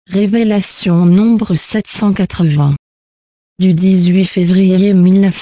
Révélation nombre 780. Du 18 février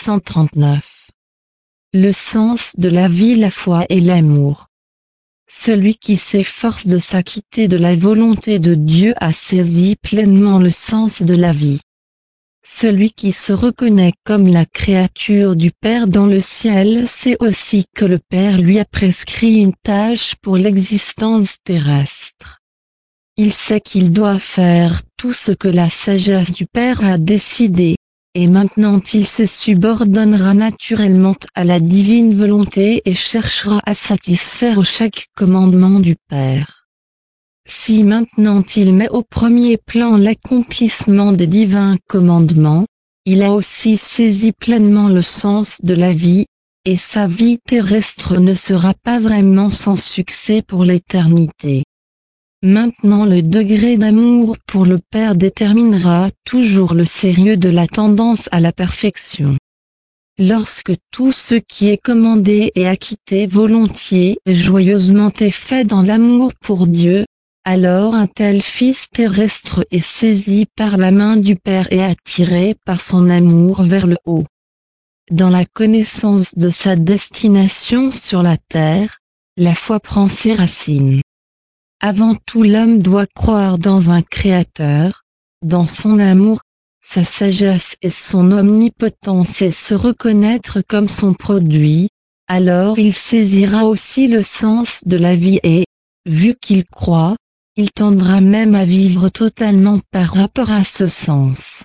1939. Le sens de la vie, la foi et l'amour. Celui qui s'efforce de s'acquitter de la volonté de Dieu a saisi pleinement le sens de la vie. Celui qui se reconnaît comme la créature du Père dans le ciel sait aussi que le Père lui a prescrit une tâche pour l'existence terrestre. Il sait qu'il doit faire tout ce que la sagesse du Père a décidé, et maintenant il se subordonnera naturellement à la divine volonté et cherchera à satisfaire chaque commandement du Père. Si maintenant il met au premier plan l'accomplissement des divins commandements, il a aussi saisi pleinement le sens de la vie, et sa vie terrestre ne sera pas vraiment sans succès pour l'éternité. Maintenant le degré d'amour pour le Père déterminera toujours le sérieux de la tendance à la perfection. Lorsque tout ce qui est commandé et acquitté volontiers et joyeusement est fait dans l'amour pour Dieu, alors un tel Fils terrestre est saisi par la main du Père et attiré par son amour vers le haut. Dans la connaissance de sa destination sur la terre, la foi prend ses racines. Avant tout, l'homme doit croire dans un Créateur, dans son amour, sa sagesse et son omnipotence et se reconnaître comme son produit, alors il saisira aussi le sens de la vie et, vu qu'il croit, il tendra même à vivre totalement par rapport à ce sens.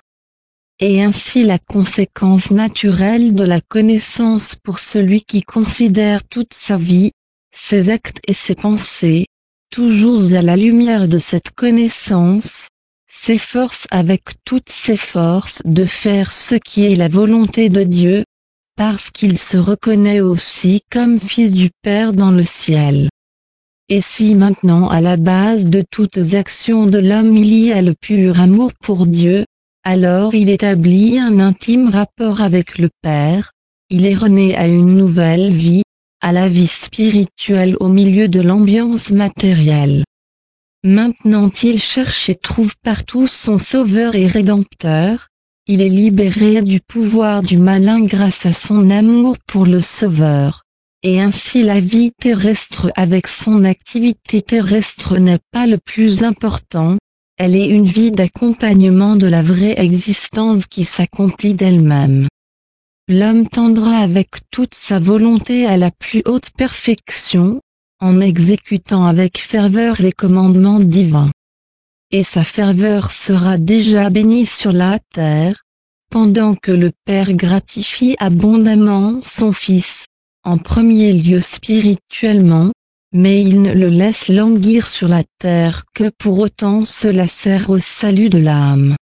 Et ainsi la conséquence naturelle de la connaissance pour celui qui considère toute sa vie, ses actes et ses pensées, toujours à la lumière de cette connaissance, s'efforce avec toutes ses forces de faire ce qui est la volonté de Dieu, parce qu'il se reconnaît aussi comme fils du Père dans le ciel. Et si maintenant à la base de toutes actions de l'homme il y a le pur amour pour Dieu, alors il établit un intime rapport avec le Père, il est rené à une nouvelle vie, à la vie spirituelle au milieu de l'ambiance matérielle. Maintenant il cherche et trouve partout son Sauveur et Rédempteur, il est libéré du pouvoir du malin grâce à son amour pour le Sauveur, et ainsi la vie terrestre avec son activité terrestre n'est pas le plus important, elle est une vie d'accompagnement de la vraie existence qui s'accomplit d'elle-même. L'homme tendra avec toute sa volonté à la plus haute perfection, en exécutant avec ferveur les commandements divins. Et sa ferveur sera déjà bénie sur la terre, pendant que le Père gratifie abondamment son Fils, en premier lieu spirituellement, mais il ne le laisse languir sur la terre que pour autant cela sert au salut de l'âme.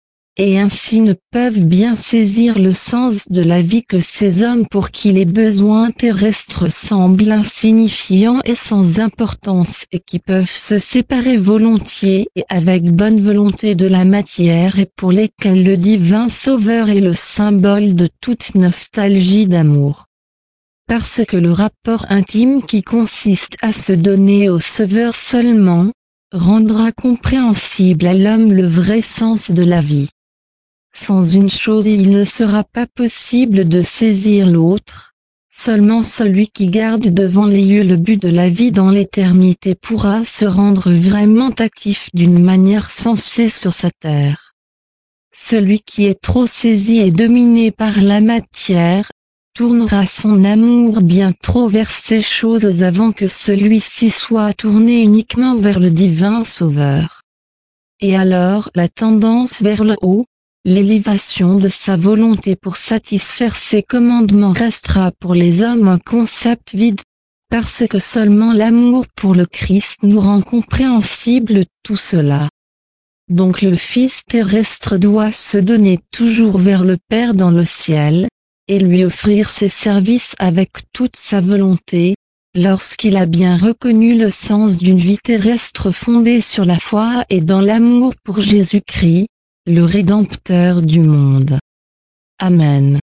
Et ainsi ne peuvent bien saisir le sens de la vie que ces hommes pour qui les besoins terrestres semblent insignifiants et sans importance et qui peuvent se séparer volontiers et avec bonne volonté de la matière et pour lesquels le divin Sauveur est le symbole de toute nostalgie d'amour. Parce que le rapport intime qui consiste à se donner au Sauveur seulement, rendra compréhensible à l'homme le vrai sens de la vie. Sans une chose il ne sera pas possible de saisir l'autre, seulement celui qui garde devant les yeux le but de la vie dans l'éternité pourra se rendre vraiment actif d'une manière sensée sur sa terre. Celui qui est trop saisi et dominé par la matière, tournera son amour bien trop vers ces choses avant que celui-ci soit tourné uniquement vers le divin Sauveur. Et alors la tendance vers le haut, l'élévation de sa volonté pour satisfaire ses commandements restera pour les hommes un concept vide, parce que seulement l'amour pour le Christ nous rend compréhensible tout cela. Donc le Fils terrestre doit se donner toujours vers le Père dans le ciel, et lui offrir ses services avec toute sa volonté, lorsqu'il a bien reconnu le sens d'une vie terrestre fondée sur la foi et dans l'amour pour Jésus-Christ, le Rédempteur du monde. Amen.